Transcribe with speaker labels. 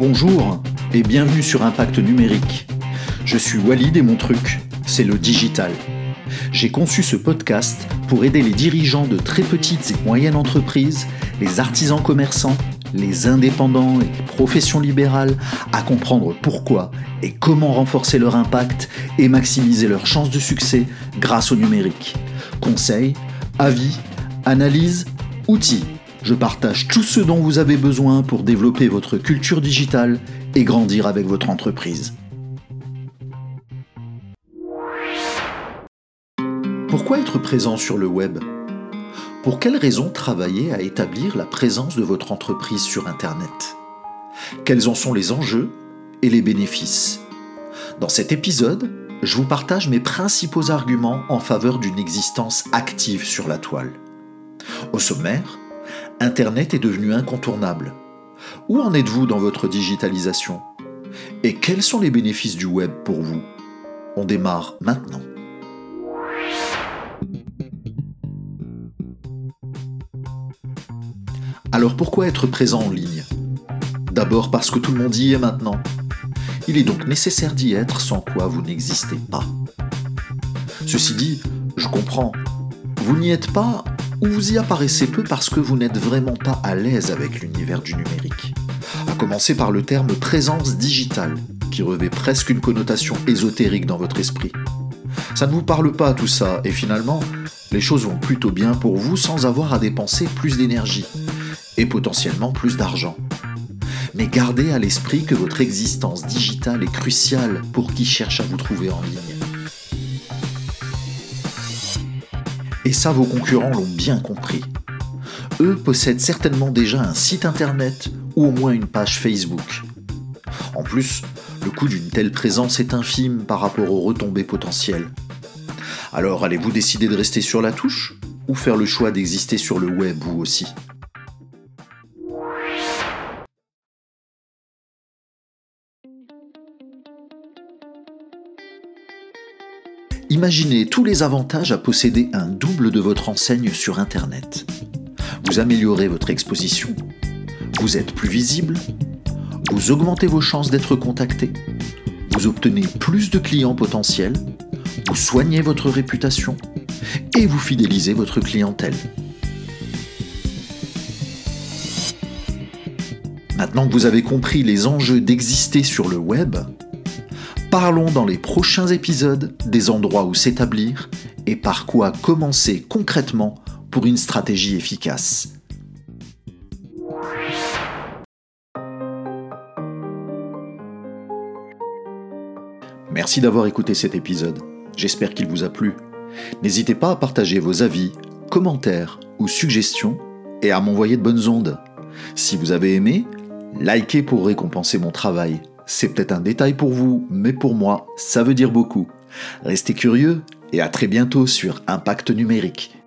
Speaker 1: Bonjour et bienvenue sur Impact Numérique. Je suis Walid et mon truc, c'est le digital. J'ai conçu ce podcast pour aider les dirigeants de très petites et moyennes entreprises, les artisans commerçants, les indépendants et les professions libérales à comprendre pourquoi et comment renforcer leur impact et maximiser leurs chances de succès grâce au numérique. Conseils, avis, analyses, outils. Je partage tout ce dont vous avez besoin pour développer votre culture digitale et grandir avec votre entreprise. Pourquoi être présent sur le web ? Pour quelles raisons travailler à établir la présence de votre entreprise sur Internet ? Quels en sont les enjeux et les bénéfices ? Dans cet épisode, je vous partage mes principaux arguments en faveur d'une existence active sur la toile. Au sommaire, Internet est devenu incontournable. Où en êtes-vous dans votre digitalisation ? Et quels sont les bénéfices du web pour vous ? On démarre maintenant. Alors pourquoi être présent en ligne ? D'abord parce que tout le monde y est maintenant. Il est donc nécessaire d'y être, sans quoi vous n'existez pas. Ceci dit, je comprends. Vous n'y êtes pas ou vous y apparaissez peu parce que vous n'êtes vraiment pas à l'aise avec l'univers du numérique. À commencer par le terme présence digitale, qui revêt presque une connotation ésotérique dans votre esprit. Ça ne vous parle pas tout ça, et finalement, les choses vont plutôt bien pour vous sans avoir à dépenser plus d'énergie, et potentiellement plus d'argent. Mais gardez à l'esprit que votre existence digitale est cruciale pour qui cherche à vous trouver en ligne. Et ça, vos concurrents l'ont bien compris. Eux possèdent certainement déjà un site internet ou au moins une page Facebook. En plus, le coût d'une telle présence est infime par rapport aux retombées potentielles. Alors allez-vous décider de rester sur la touche ou faire le choix d'exister sur le web vous aussi ? Imaginez tous les avantages à posséder un double de votre enseigne sur Internet. Vous améliorez votre exposition, vous êtes plus visible, vous augmentez vos chances d'être contacté, vous obtenez plus de clients potentiels, vous soignez votre réputation et vous fidélisez votre clientèle. Maintenant que vous avez compris les enjeux d'exister sur le web, parlons dans les prochains épisodes des endroits où s'établir et par quoi commencer concrètement pour une stratégie efficace. Merci d'avoir écouté cet épisode. J'espère qu'il vous a plu. N'hésitez pas à partager vos avis, commentaires ou suggestions et à m'envoyer de bonnes ondes. Si vous avez aimé, likez pour récompenser mon travail. C'est peut-être un détail pour vous, mais pour moi, ça veut dire beaucoup. Restez curieux et à très bientôt sur Impact Numérique.